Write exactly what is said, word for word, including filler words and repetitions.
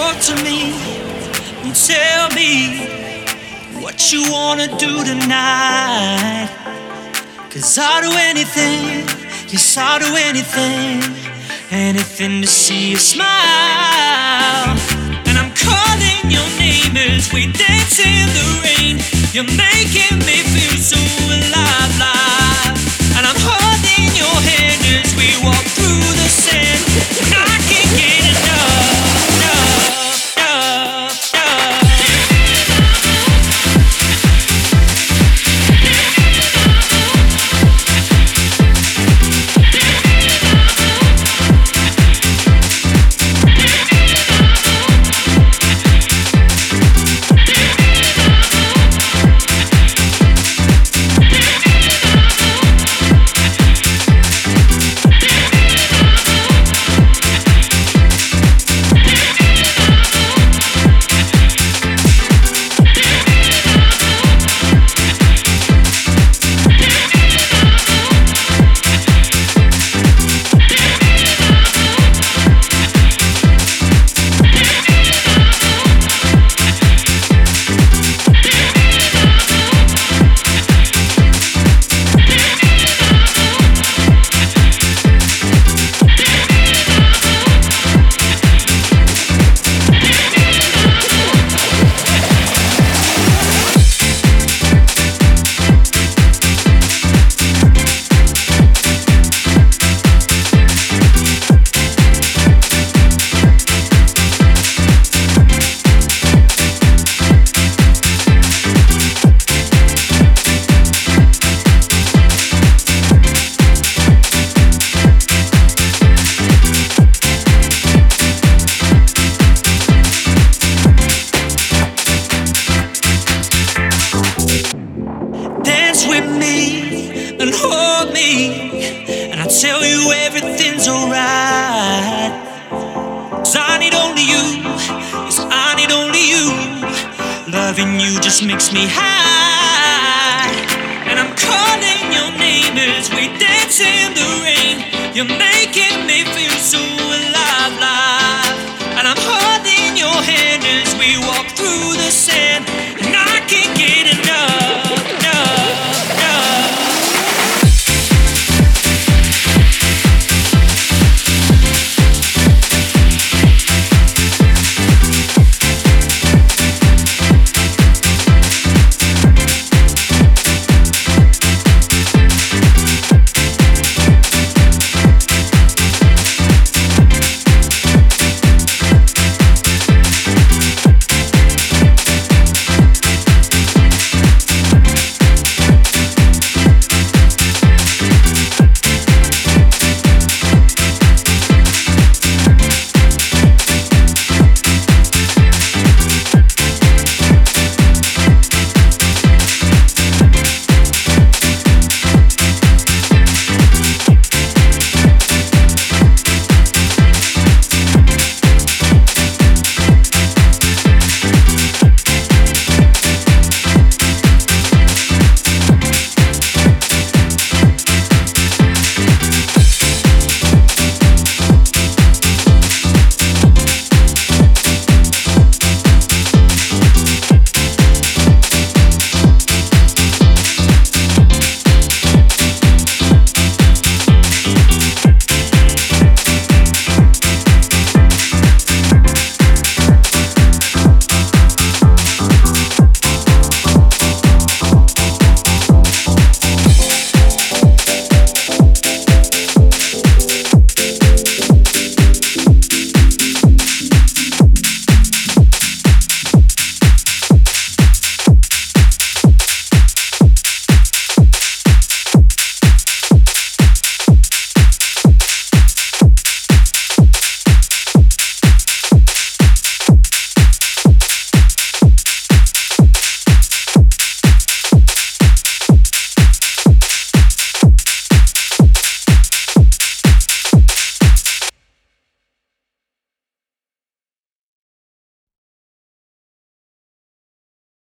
talk to me and tell me what you wanna do tonight. Cause I'll do anything, yes, I'll do anything, anything to see you smile. And I'm calling your name as we dance in the rain. You're making me feel so alive, alive. And I'm holding your hand as we walk through the sand. And I can't get enough, enough, enough, enough. With me and hold me, and I tell you everything's alright. Cause I need only you, yes, I need only you. Loving you just makes me high. And I'm calling your name as we dance in the rain. You're making me feel